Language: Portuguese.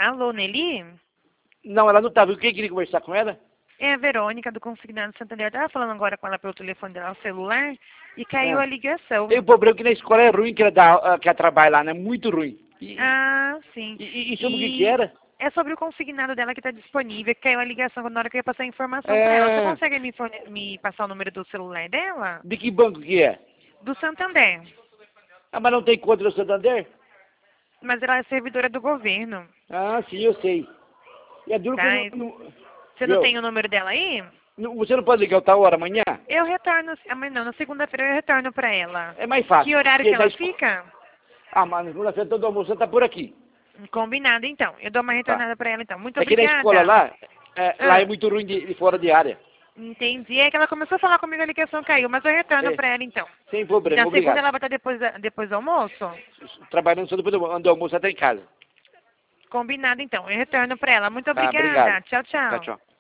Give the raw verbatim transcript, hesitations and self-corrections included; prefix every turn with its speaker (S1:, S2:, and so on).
S1: Alô, Nelly?
S2: Não, ela não tá. Viu? Quem queria conversar com ela?
S1: É a Verônica, do Consignado Santander. Eu tava falando agora com ela pelo telefone dela, celular, e caiu
S2: É.
S1: a ligação.
S2: Tem um problema que na escola é ruim que ela, dá, que ela trabalha lá, né? Muito ruim. E,
S1: Ah, sim.
S2: e, e sobre o que que era?
S1: É sobre o consignado dela que está disponível, que caiu a ligação na hora que eu ia passar a informação para ela. Você
S2: É...
S1: consegue me, forne- me passar o número do celular dela?
S2: De que banco que é?
S1: Do Santander.
S2: Ah, mas não tem conta no Santander?
S1: Mas ela é servidora do governo.
S2: Ah, sim, eu sei. E é duro
S1: Tá?
S2: que não... não
S1: Você não
S2: viu?
S1: tem o número dela aí?
S2: Não- Você não pode ligar outra hora, amanhã?
S1: Eu retorno, amanhã não, na segunda-feira eu retorno para ela.
S2: É mais fácil.
S1: Que horário
S2: porque
S1: que
S2: da
S1: ela
S2: esco-
S1: fica?
S2: Ah, mas na segunda-feira todo almoço tá por aqui.
S1: Combinado, então. Eu dou uma
S2: Tá.
S1: retornada para ela, então. Muito
S2: É que na
S1: obrigada.
S2: escola lá, é, lá é
S1: Ah,
S2: muito ruim de, de fora de área.
S1: entendi. É que ela começou a falar comigo, a ligação caiu, mas eu retorno
S2: É,
S1: para ela, então.
S2: sem problema,
S1: Na segunda
S2: obrigado.
S1: ela vai estar depois, da- depois do almoço?
S2: Trabalhando só depois do, do almoço até em casa.
S1: Combinado, então. Eu retorno para ela. Muito
S2: Tá,
S1: obrigada.
S2: obrigado.
S1: Tchau,
S2: Tchau,
S1: tchau.
S2: tchau.